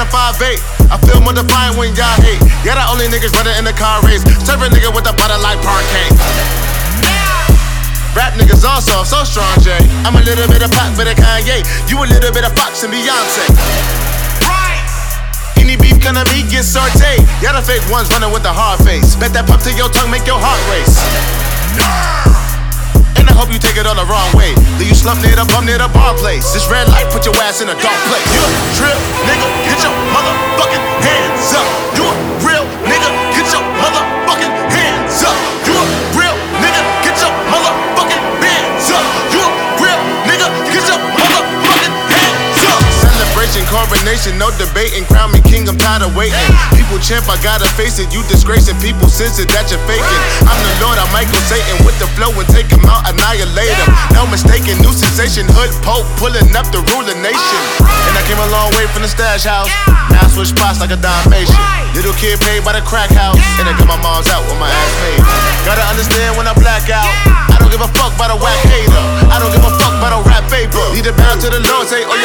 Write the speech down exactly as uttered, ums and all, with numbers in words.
a five eight. I feel more defiant when y'all hate. Yeah, the only niggas running in the car race. Serve a nigga with a butter like parquet. Rap niggas all soft, so strong, Jay. I'm a little bit of Pac, bit of Kanye. You a little bit of Fox and Beyonce. Any beef gonna be get sauteed. Y'all the fake ones running with a hard face. Bet that pop to your tongue, make your heart race. And I hope you take it all the wrong way. Leave you slump near the bum near the bar place. This red light put your ass in a dark place. You a real nigga, get your motherfucking hands up. You a real nigga, get your motherfucking hands up. You a real nigga, get your motherfucking hands up. You a real nigga, get your motherfucking hands up. Celebration, coronation, no debating. Crown me king, I'm tired of waiting. People champ, I gotta face it. You disgracing, people sense it that you're faking. I'm the Lord, I'm Michael Satan with the flow and take him out, annihilate him. No mistaken, new sensation, hood pope, pulling up the ruling nation. And I came a long way from the stash house. Now I switch spots like a Dalmatian. Little kid paid by the crack house, and I got my mom's out with my ass made. Gotta understand when I black out, I don't give a fuck about a whack hater. I don't give a fuck about a rap paper. Need to bound to the Lord, say, oh,